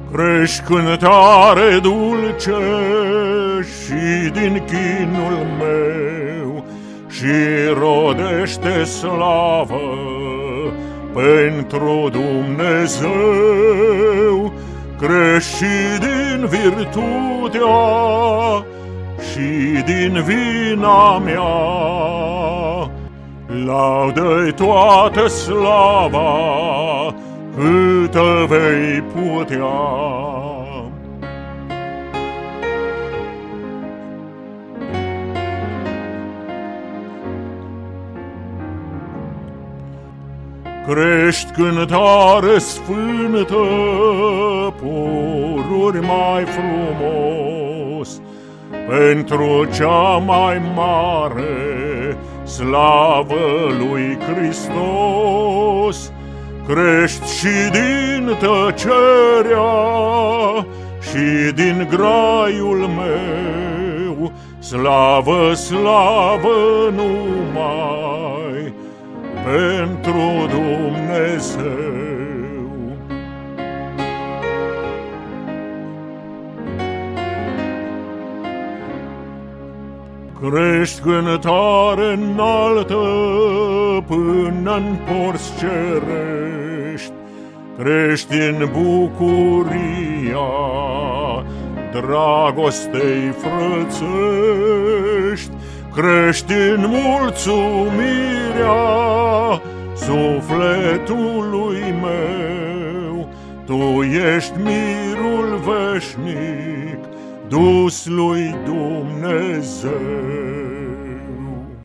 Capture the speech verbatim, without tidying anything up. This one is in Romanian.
Crești cântare dulce și din chinul meu și rodește slavă pentru Dumnezeu. Crești și din virtutea și din vina mea, laudă-i toată slava câtă vei putea. Crești cântare sfântă, pururi mai frumos, pentru cea mai mare slavă lui Hristos. Crești și din tăcerea și din graiul meu, slavă, slavă numai pentru Dumnezeu. Crești cântare înaltă până-n porți cerești, crești în bucuria dragostei frățești, crești în mulțumirea sufletului meu. Tu ești mirul veșnic dus lui Dumnezeu.